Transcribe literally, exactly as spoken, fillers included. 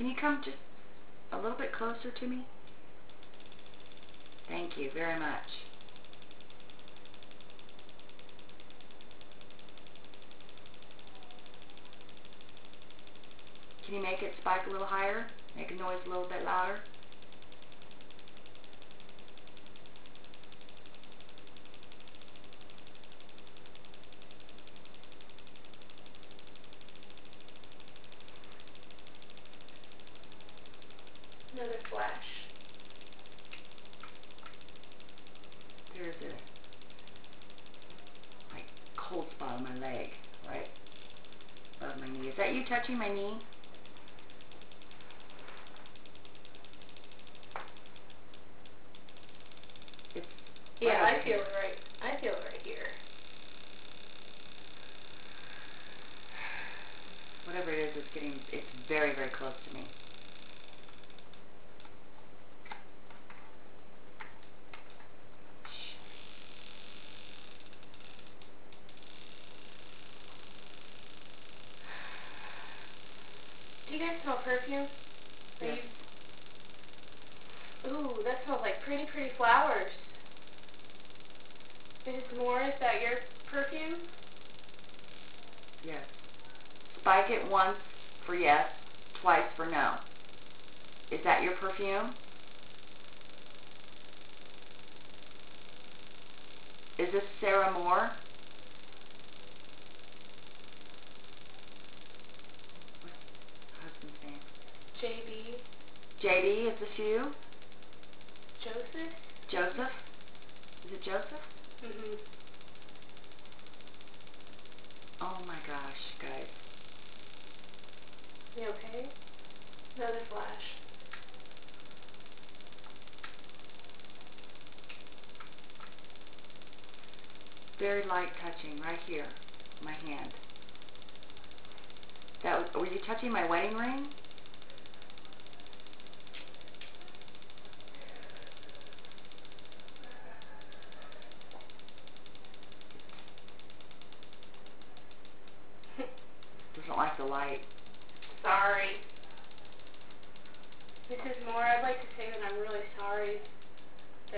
Can you come just a little bit closer to me? Thank you very much. Can you make it spike a little higher? Make a noise a little bit louder? Another flash. There's a like cold spot on my leg, right above my knee. Is that you touching my knee? It's Yeah, right I feel it right. I feel it right here. Whatever it is, it's getting. It's very, very close to me. Do you guys smell perfume? Are Yes. you... Ooh, that smells like pretty, pretty flowers. Missus Moore, is that your perfume? Yes. Spike it once for yes, twice for no. Is that your perfume? Is this Sarah Moore? What's your husband's name? J B. J B, is this you? Joseph? Joseph? Is it Joseph? Mm-hmm. Oh my gosh, guys. You okay? Another flash. Very light touching right here, my hand. That was, were you touching my wedding ring? Doesn't like the light. Sorry. Missus Moore, I'd like to say that I'm really sorry.